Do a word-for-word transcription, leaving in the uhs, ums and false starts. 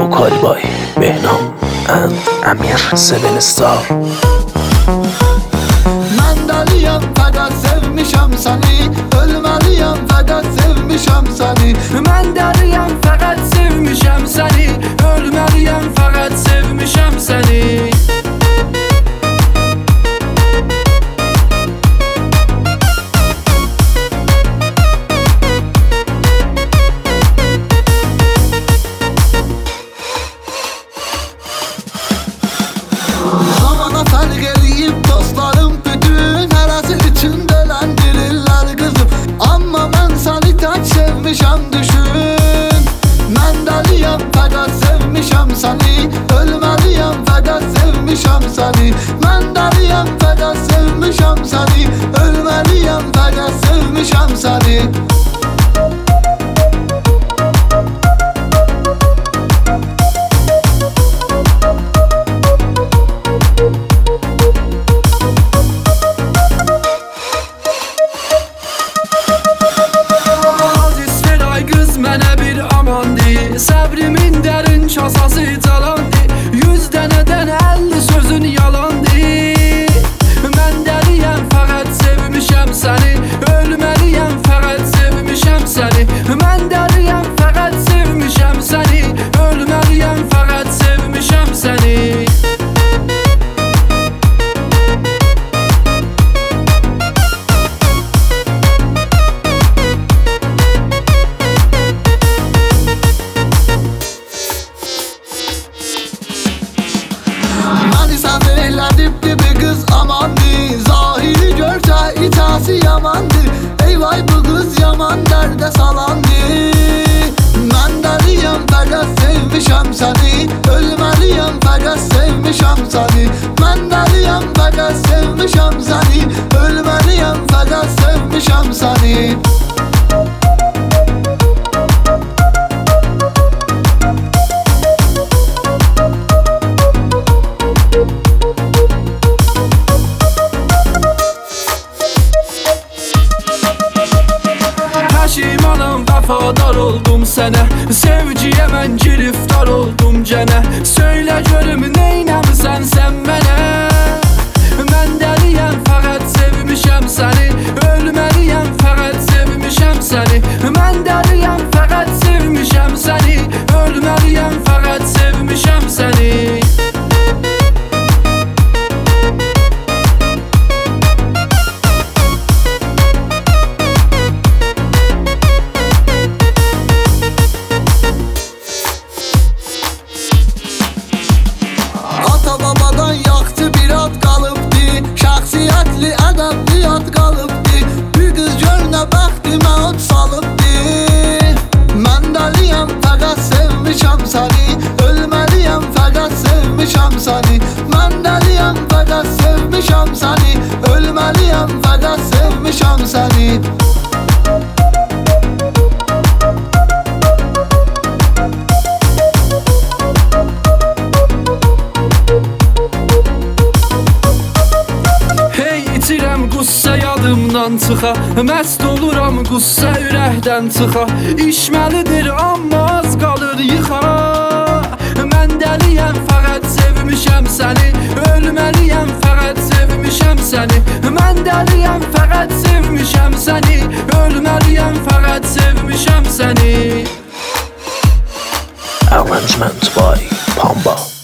Vocal by Behnam and Amir Seven Star. Mən dəliyəm, fəqət sevmişəm səni. Ölməliyəm, fəqət sevmişəm səni. Mən dəliyəm, fəqət sevmişəm səni. Ölməliyəm, fəqət sevmişəm səni. Zamana fərq eləyib dostlarım bütün, hərəsi üçün dələndirirlər qızım. Amma mən səni tək sevmişəm düşün. Mən dəliyəm, fəqət sevmişəm səni. Ölməliyəm, fəqət sevmişəm səni. Mən dəliyəm, fəqət sevmişəm səni. Ölməliyəm, fəqət sevmişəm səni. Səbrimin dərin kasası calandı. Yüz dənədən əlli sözün yalandı. Mən dəliyəm, fəqət sevmişəm səni. Ölməliyəm, fəqət sevmişəm səni. Mən dəliyəm, fəqət sevmişəm səni. Ölməliyəm, fəqət sevmişəm səni. Məni səhv elədibdi bir qız amandı. Zahiri görsə itası yamandı. Ey vay bu qız yaman dərdə salandı. Mən dəliyəm, fəqət sevmişəm səni. Ölməliyəm, fəqət sevmişəm səni. Mən dəliyəm, fəqət sevmişəm səni. Ölməliyəm, fəqət sevmişəm səni. Peşimanam, vəfadar oldum sənə. Sevgiyə mən giriftar oldum gənə. Söylə görüm neynəmisən sən mənə. Mən dəliyəm, fəqət sevmişəm səni. Ölməliyəm, fəqət sevmişəm səni. Mən dəliyəm, fəqət sevmişəm səni. Ölməliyəm, fəqət sevmişəm səni. Babadan yaxşı bir ad qalıbdı. Şəxsiyyətli, ədəbli ad qalıbdı. Bir qız görünə bəxtimə od salıbdı. Mən dəliyəm, fəqət sevmişəm səni. Ölməliyəm, fəqət sevmişəm səni. Mən dəliyəm, fəqət sevmişəm səni. Ölməliyəm, fəqət sevmişəm səni. Qussə yadımdan çıxa, məst oluram qussə ürəkdən çıxa. İşməlidir amma az qalır yıxa. Mən dəliyəm, fəqət sevmişəm səni. Ölməliyəm, fəqət sevmişəm səni. Mən dəliyəm, fəqət sevmişəm səni. Ölməliyəm, fəqət sevmişəm səni. Arrangement by Pamba.